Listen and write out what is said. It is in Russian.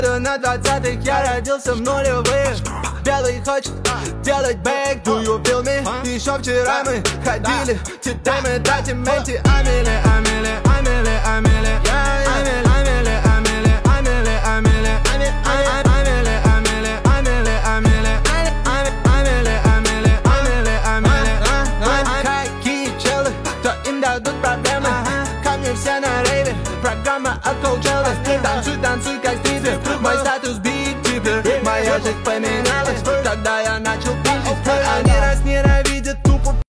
На 20-х я родился в нулевых. Белый хочет делать бэк, do you feel me? Еще вчера мы ходили титами, татименти. Амели, амели, амели, амели, амели, амели, амели, амели, амели, амели, амели, амели, амели, амели, амели, амели. Какие челы, то им дадут проблемы. Ко мне все на рейве, программа от колчелы. Танцуй, танцуй, как стрипер, мой статус биг типер. Моя жизнь поменяла.